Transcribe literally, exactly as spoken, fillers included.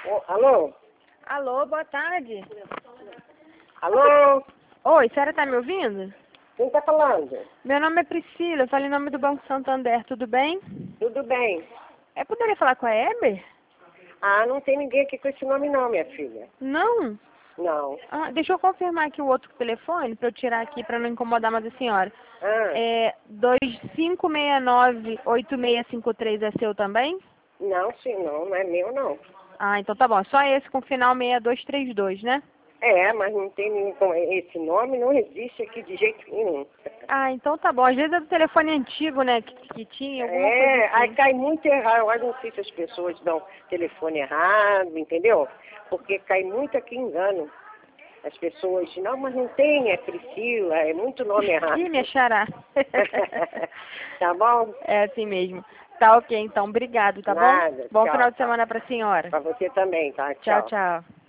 Ô, alô? Alô, boa tarde. Alô? Oi, a senhora tá me ouvindo? Quem tá falando? Meu nome é Priscila, eu falo em nome do Banco Santander, tudo bem? Tudo bem? É, poderia falar com a Heber? Ah, não tem ninguém aqui com esse nome não, minha filha. Não? Não. Ah, deixa eu confirmar aqui o outro telefone para eu tirar aqui para não incomodar mais a senhora. Ah, É dois cinco seis nove, oito seis cinco três é seu também? não, sim, não, não é meu não. Ah, então tá bom. Só esse com final seis dois três dois, né? É, mas não tem nenhum com esse nome, não existe aqui de jeito nenhum. Ah, então tá bom. Às vezes é do telefone antigo, né? Que, que tinha alguma coisa É, aí assim. cai muito errado. Eu não sei se as pessoas dão telefone errado, entendeu? Porque cai muito aqui engano. As pessoas, não, mas não tem, é Priscila, é muito nome errado. Ih, minha xará. Tá bom? É assim mesmo. Tá ok, então. Obrigado, tá bom? Nada, Bom tchau, final de tchau. semana pra senhora. Pra você também, tá? Tchau, Tchau. tchau.